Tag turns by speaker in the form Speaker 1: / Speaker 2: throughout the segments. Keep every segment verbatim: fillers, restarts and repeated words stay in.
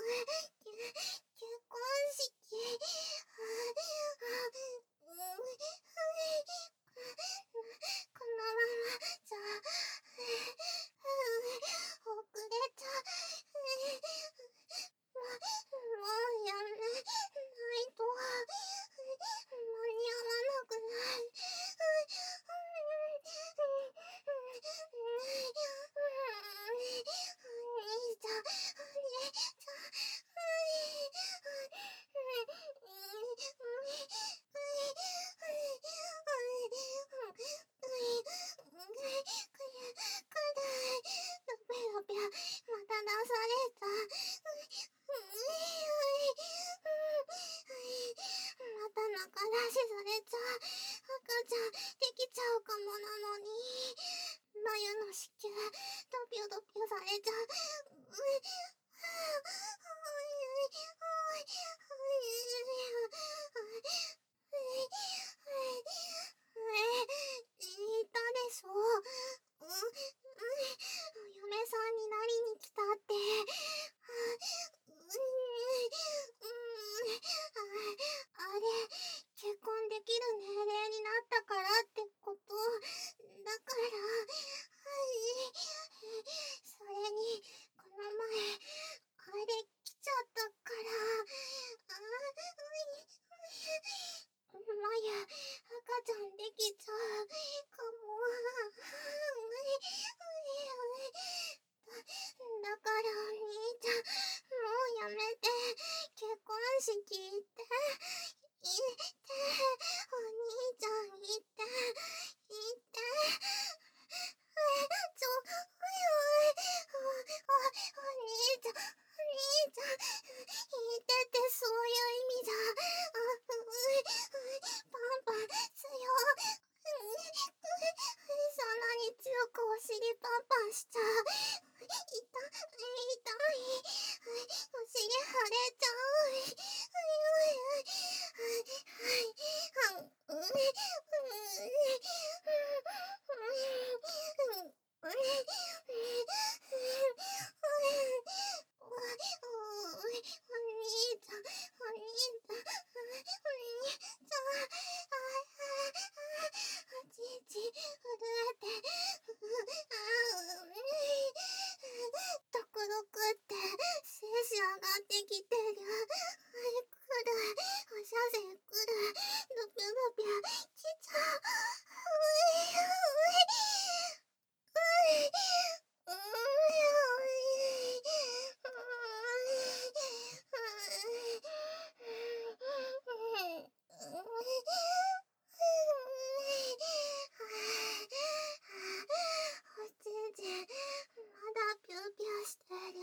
Speaker 1: 結婚式。このままじゃ遅れちゃう。もうやめないと間に合わなくなる。兄ちゃん、お姉ちゃん。また出された。また中出しされちゃう。赤ちゃんできちゃうかもなのに。眉の子宮ドピョドピョされちゃう。言ったでしょ。お嫁さんになりに来たって。あれ、結婚できる年齢になったからってこと。だから、それに、この前、あれ来ちゃったから。眉、赤ちゃんできちゃうかも。だからお兄ちゃん、もうやめて。結婚式行って。行って。お兄ちゃん行って。行って。ちょ、おいおい。お、お兄ちゃん、お兄ちゃん。行ってってそういう意味じゃ。パンパン、強。そんなに強くお尻パンパンしちゃう。痛い、痛い。お尻腫れちゃう。ドクドクって精子上がってきてる。くる、おしゃせんくる。ドピョドピョきちゃう。おちんちん、まだピューピューしてる。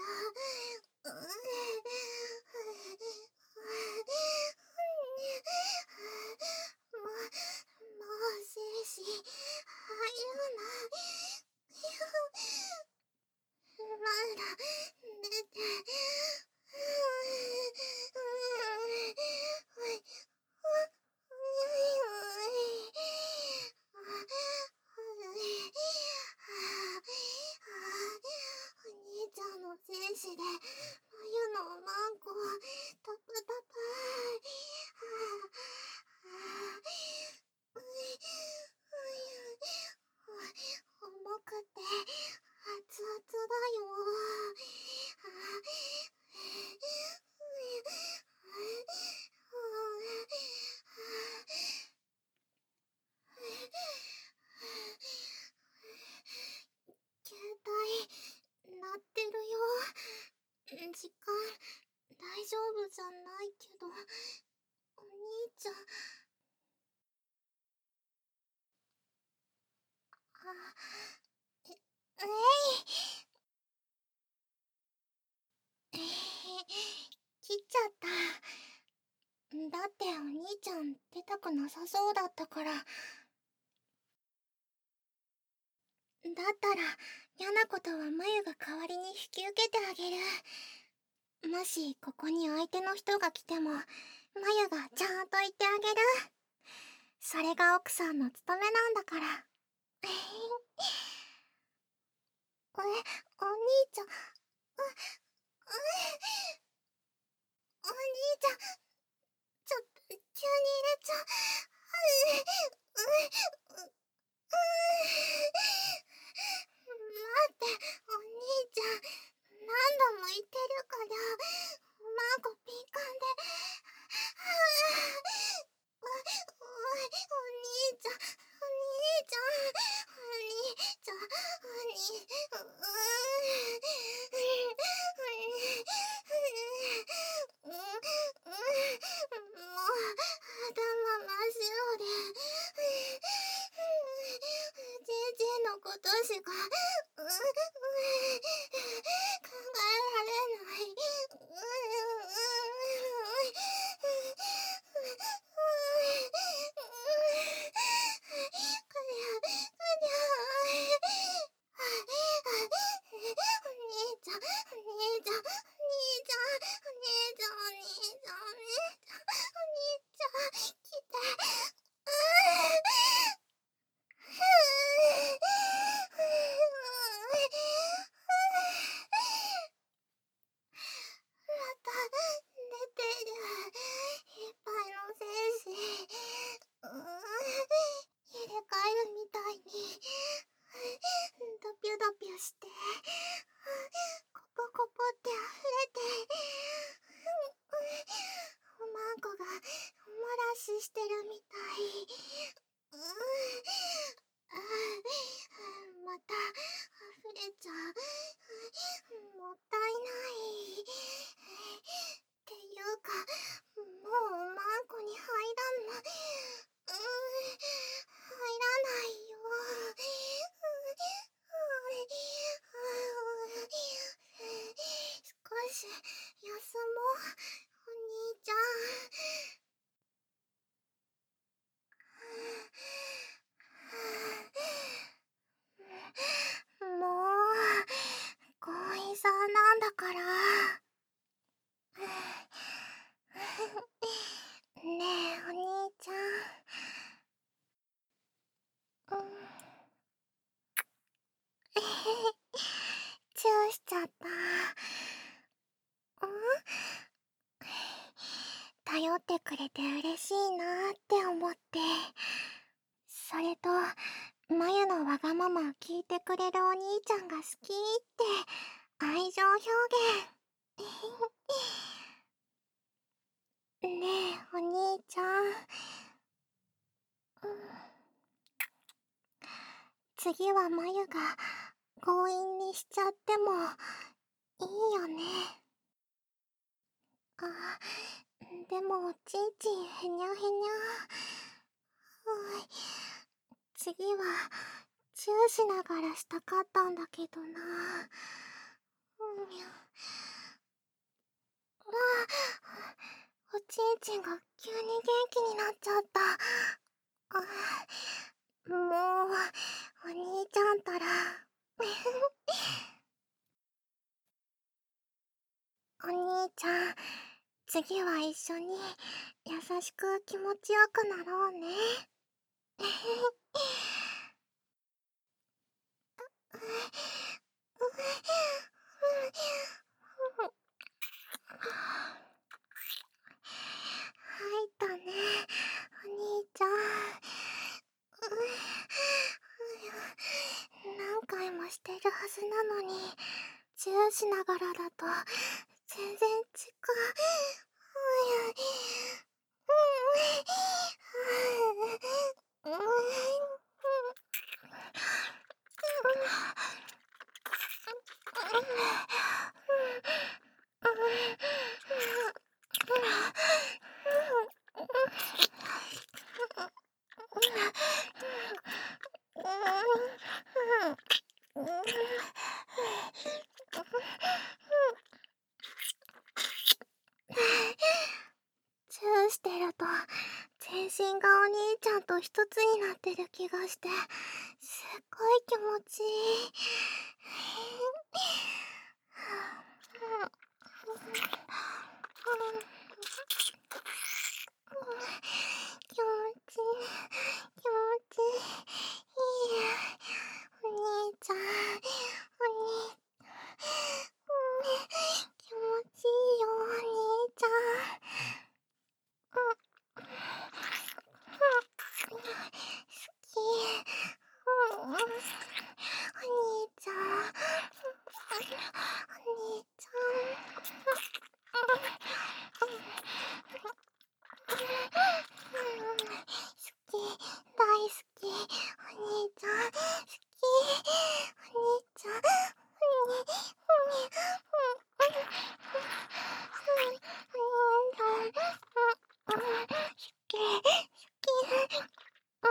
Speaker 1: もう、もう精子入らない。まだ出て。お兄ちゃんの精子で眉のおまんこタプタプ。重くて熱々だよ。携帯鳴ってるよ。時間大丈夫じゃないけど。お兄ちゃん。あ、え、えい。切っちゃった。だってお兄ちゃん出たくなさそうだったから。だったら嫌なことは眉が代わりに引き受けてあげる。もしここに相手の人が来ても眉がちゃんと言ってあげる。それが奥さんの務めなんだから。え、お兄ちゃん。う、うして、コポコポって溢れて、おまんこがおもらししてるみたい。うん、また溢れちゃう。もったいない。っていうか、もうおまんこに入らんの。うん、入らないよ。少し休もう、お兄ちゃん。もう、強引さなんだから。ねえ、お兄ちゃん。うん。チューしちゃった。うん、頼ってくれて嬉しいなって思って。それと、まゆのわがまま聞いてくれるお兄ちゃんが好きって愛情表現。ねえ、お兄ちゃん。うん、次はまゆが強引にしちゃってもいいよね。あ、でもおちんちんへにゃへにゃ。はい。次はチューしながらしたかったんだけどな。うん。わあ、おちんちんが急に元気になっちゃった。あ、もう、お兄ちゃんたら。お兄ちゃん、次は一緒に優しく気持ちよくなろうね。入ったね、お兄ちゃん。何回もしてるはずなのに、チューしながらだと全然違う。うん。チューしてると全身がお兄ちゃんと一つになってる気がしてすっごい気持ちいい。気持ちいい、気持ちいい。いいや、お兄ちゃん、お兄、気持ちいいよ、お兄ちゃん。好き。お兄ちゃん、お兄ちゃん。好き、大好き、お兄ちゃん、好き、お兄ちゃん、お兄、お兄、お兄、お兄、好き、好き、うん、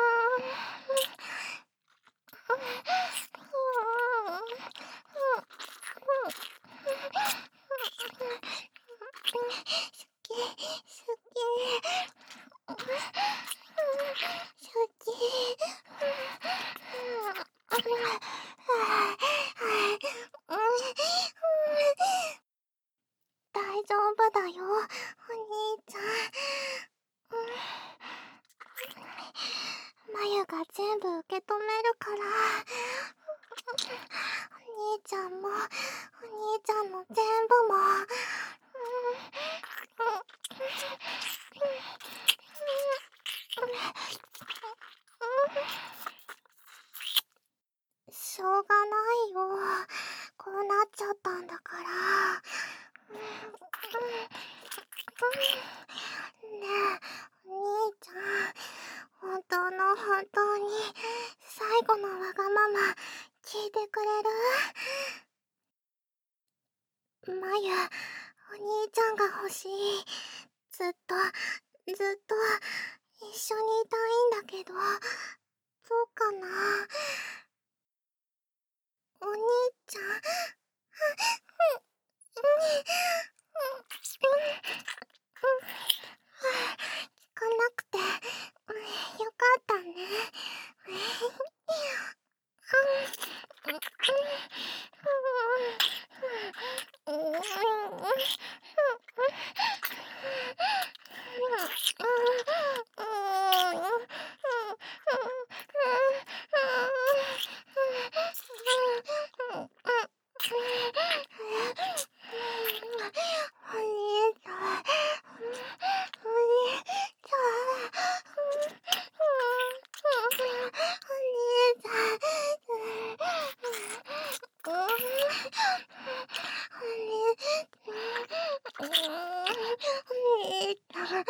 Speaker 1: 好き、好き。大丈夫だよ、お兄ちゃん。まゆが全部受け止めるから。お兄ちゃんも、お兄ちゃんの全部も。しょうがないよ。 ねえ、お兄ちゃん、本当の本当に最後のわがまま聞いてくれる？まゆ、お兄ちゃんが欲しい。ずっと、ずっと一緒にいたいんだけど、どうかな？お兄ちゃん、聞かなくてよかったね。お兄ちゃん、お兄ちゃん、お兄ちゃん、お兄ちゃん。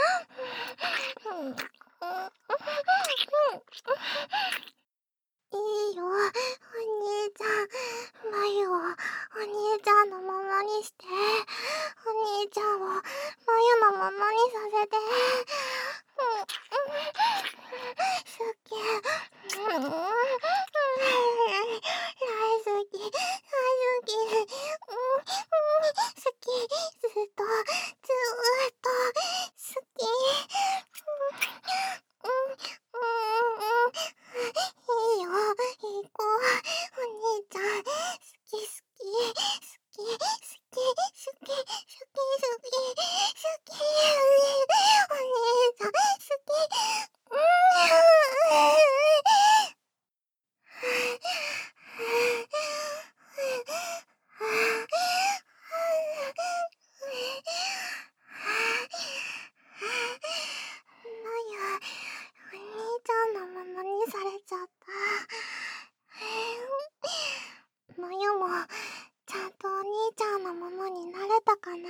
Speaker 1: いいよ、お兄ちゃん。まゆをお兄ちゃんのままにして、お兄ちゃんをまゆのままにさせて。好き。大好き、大好き。好き、ずっと、ずーっと好き。いいよ、行こう。お兄ちゃん、好き好き、好き、好き、好き、好き、好き、好き。お兄ちゃん、好き。まゆ、お兄ちゃんのままにされちゃった。まゆもちゃんとお兄ちゃんのままになれたかな？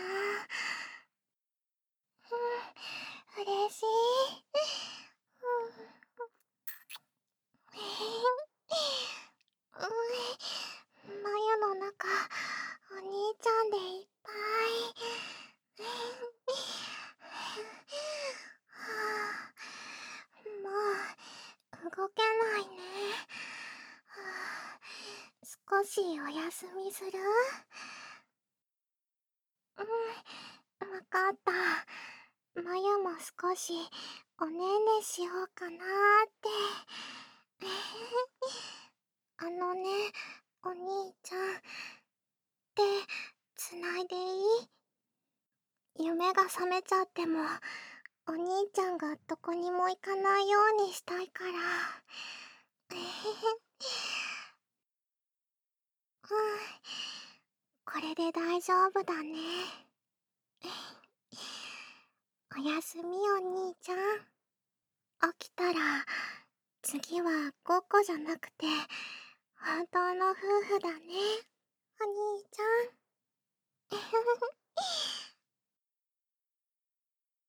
Speaker 1: うん、嬉しい。うん、まゆの中、お兄ちゃんでいっぱい。はあ、もう動けないね。はあ、少しお休みする？うん、わかった。まゆも少しおねんねしようかなーって。あのね、お兄ちゃん。手、つないでいい？夢が覚めちゃっても、お兄ちゃんがどこにも行かないようにしたいから。えへへ。うん、これで大丈夫だね。おやすみ、お兄ちゃん。起きたら、次はごっこじゃなくて、本当の夫婦だね。お兄ちゃん。えふふふ。